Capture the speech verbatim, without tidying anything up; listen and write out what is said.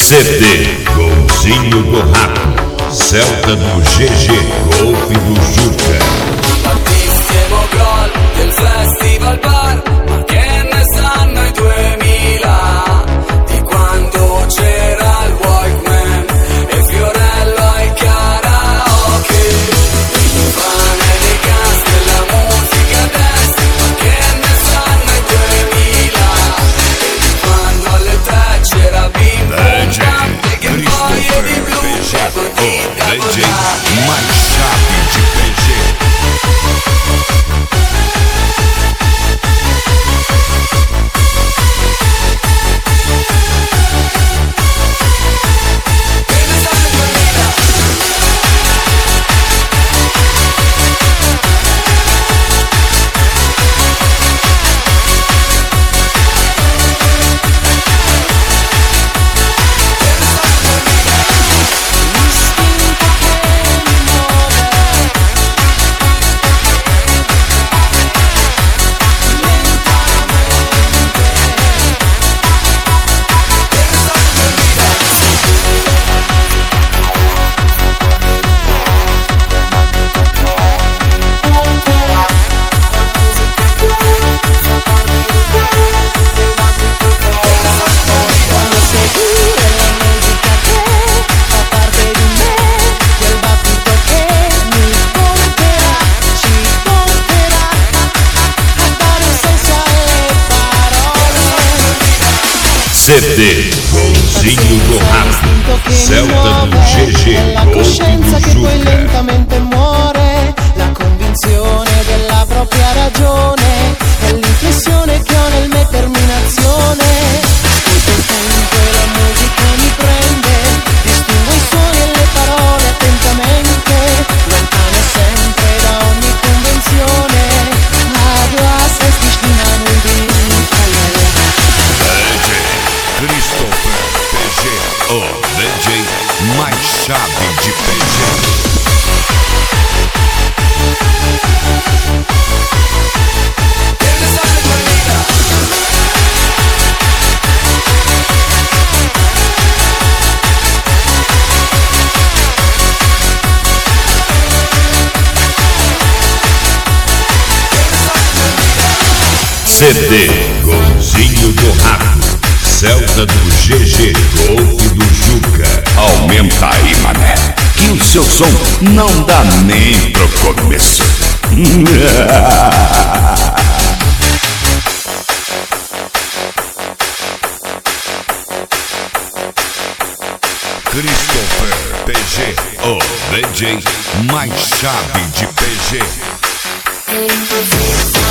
C D Golzinho do Rato, Celta do G G, Golpe do Juca. Battissimo gol del Festival Bar, ma che ne sanno i duemila di quando c'era il Walkman e Fiorello ai karaoke, il pane dei gas della musica dance, ma che ne sanno i duemila di quando alle tre c'era Bim Bum Camp, che poi è di blu e poi D J mais chave de P G. C D Golzinho do Rato, Celta do G G, la coscienza che poi lentamente muore, la convinzione della propria ragione e l'inflessione che ho nel mettermi in azione. Ascolto il tempo e la musica mi prende, distingo i suoni e le parole attentamente, lontano sempre da ogni convenzione. Ad oasas destinano il vino. Christopher P G, o D J mais chave de P G. C D Golzinho do Rato, Celta do G G, Golpe do Juca. Aumenta aí, mané, que o seu som não dá nem pro começo. Christopher P G, o D J mais chave de P G.